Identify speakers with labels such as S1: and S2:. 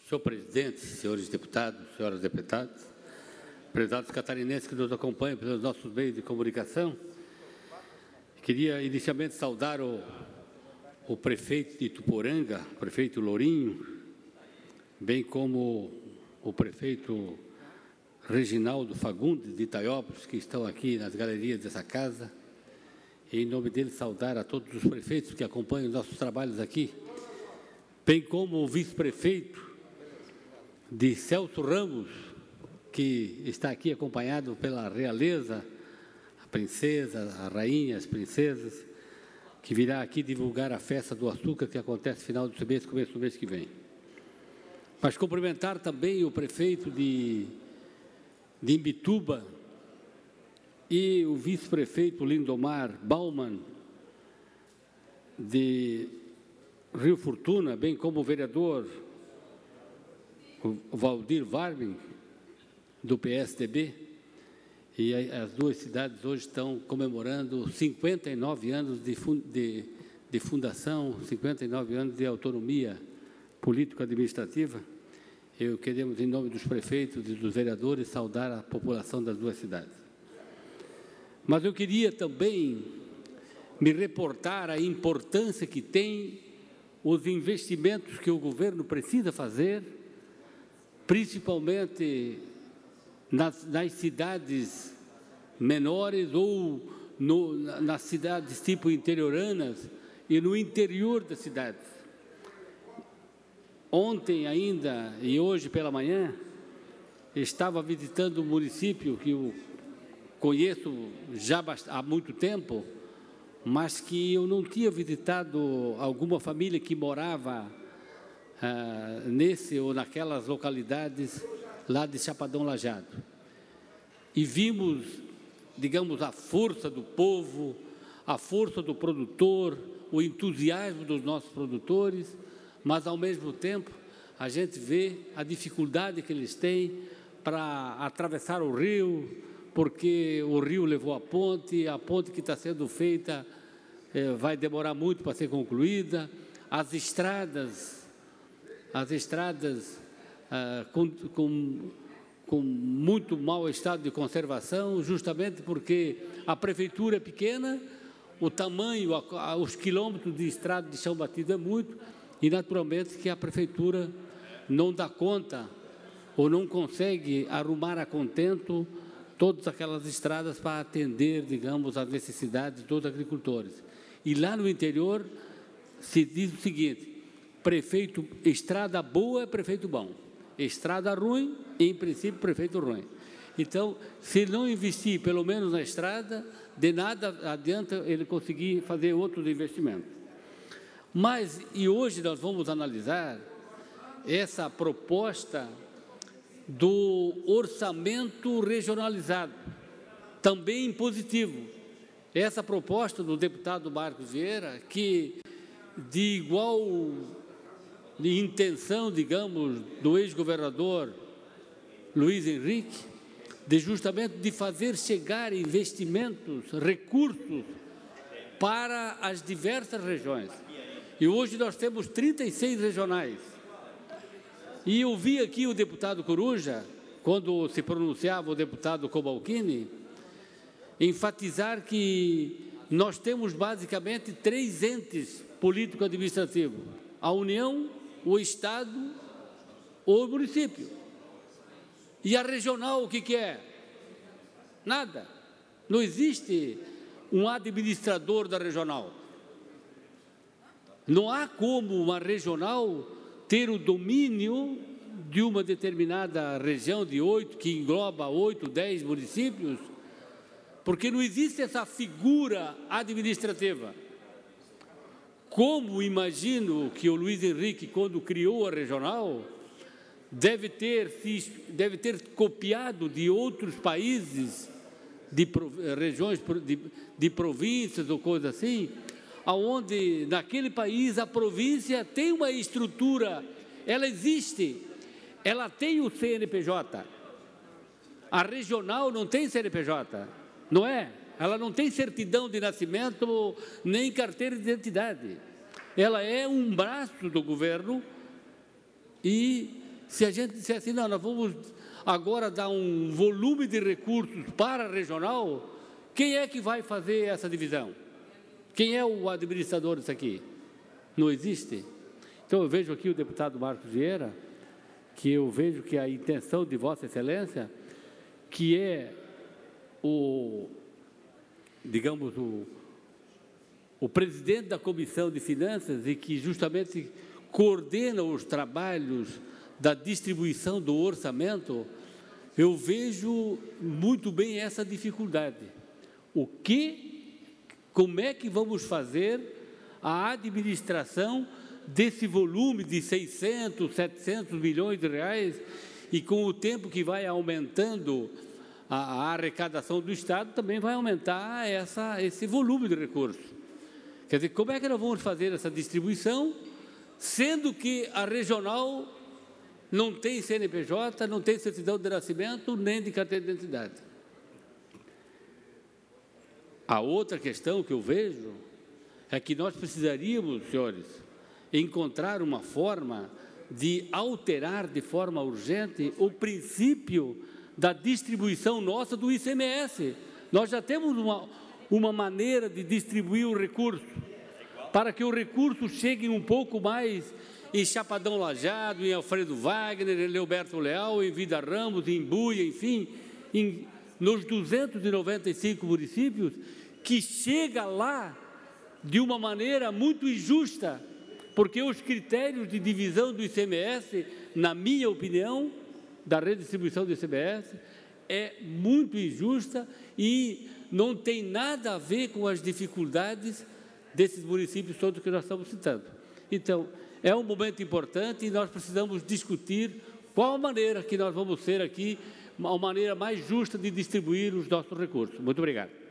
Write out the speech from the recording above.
S1: Senhor presidente, senhores deputados, senhoras deputadas, prezados catarinenses que nos acompanham pelos nossos meios de comunicação, queria inicialmente saudar o prefeito de Ituporanga, o prefeito Lourinho, bem como o prefeito Reginaldo Fagundes de Itaiópolis, que estão aqui nas galerias dessa casa. E, em nome dele, saudar a todos os prefeitos que acompanham os nossos trabalhos aqui, bem como o vice-prefeito de Celso Ramos, que está aqui acompanhado pela realeza, a princesa, a rainha, as princesas, que virá aqui divulgar a festa do açúcar que acontece no final do mês, começo do mês que vem. Mas cumprimentar também o prefeito de Imbituba e o vice-prefeito Lindomar Bauman, de Rio Fortuna, bem como o vereador o Valdir Varmin, do PSDB, e as duas cidades hoje estão comemorando 59 anos de fundação, 59 anos de autonomia político-administrativa. Eu queremos, em nome dos prefeitos e dos vereadores, saudar a população das duas cidades. Mas eu queria também me reportar a importância que tem os investimentos que o governo precisa fazer, principalmente nas cidades menores ou nas cidades tipo interioranas e no interior das cidades. Ontem ainda e hoje pela manhã, estava visitando um município que eu conheço já há muito tempo, mas que eu não tinha visitado alguma família que morava nesse ou naquelas localidades lá de Chapadão Lajeado. E vimos, digamos, a força do povo, a força do produtor, o entusiasmo dos nossos produtores, mas, ao mesmo tempo, a gente vê a dificuldade que eles têm para atravessar o rio, porque o rio levou a ponte que está sendo feita vai demorar muito para ser concluída, as estradas com muito mau estado de conservação, justamente porque a prefeitura é pequena, o tamanho, os quilômetros de estrada de chão batido é muito, e naturalmente que a prefeitura não dá conta ou não consegue arrumar a contento todas aquelas estradas para atender, digamos, as necessidades dos agricultores. E lá no interior se diz o seguinte: prefeito, estrada boa é prefeito bom, estrada ruim, em princípio, prefeito ruim. Então, se não investir pelo menos na estrada, de nada adianta ele conseguir fazer outros investimentos. Mas, e hoje nós vamos analisar essa proposta do orçamento regionalizado, também positivo. Essa proposta do deputado Marcos Vieira, que de igual intenção, digamos, do ex-governador Luiz Henrique, justamente de fazer chegar investimentos, recursos para as diversas regiões. E hoje nós temos 36 regionais. E eu vi aqui o deputado Coruja, quando se pronunciava o deputado Cobalcini, enfatizar que nós temos basicamente 3 entes político-administrativos: a União, o Estado ou o município. E a regional, o que é? Nada. Não existe um administrador da regional. Não há como uma regional ter o domínio de uma determinada região de 8, que engloba 8, 10 municípios, porque não existe essa figura administrativa. Como imagino que o Luiz Henrique, quando criou a regional, deve ter copiado de outros países, de regiões, de províncias ou coisa assim, onde naquele país a província tem uma estrutura, ela existe, ela tem o CNPJ. A regional não tem CNPJ, não é? Ela não tem certidão de nascimento nem carteira de identidade. Ela é um braço do governo e Se a gente disser assim, não, nós vamos agora dar um volume de recursos para a regional, quem é que vai fazer essa divisão? Quem é o administrador disso aqui? Não existe. Então, eu vejo aqui o deputado Marcos Vieira, que eu vejo que a intenção de Vossa Excelência, que é digamos, o presidente da Comissão de Finanças e que justamente coordena os trabalhos da distribuição do orçamento, eu vejo muito bem essa dificuldade. Como é que vamos fazer a administração desse volume de 600, 700 milhões de reais e com o tempo que vai aumentando a arrecadação do Estado, também vai aumentar esse volume de recursos. Quer dizer, como é que nós vamos fazer essa distribuição, sendo que a regional não tem CNPJ, não tem certidão de nascimento, nem de carteira de identidade? A outra questão que eu vejo é que nós precisaríamos, senhores, encontrar uma forma de alterar de forma urgente o princípio da distribuição nossa do ICMS. Nós já temos uma maneira de distribuir o recurso, para que o recurso chegue um pouco mais em Chapadão Lajeado, em Alfredo Wagner, em Leoberto Leal, em Vida Ramos, em Buia, enfim, nos 295 municípios, que chega lá de uma maneira muito injusta, porque os critérios de divisão do ICMS, na minha opinião, da redistribuição do ICMS, é muito injusta e não tem nada a ver com as dificuldades desses municípios todos que nós estamos citando. Então, é um momento importante e nós precisamos discutir qual a maneira que nós vamos ser aqui, uma maneira mais justa de distribuir os nossos recursos. Muito obrigado.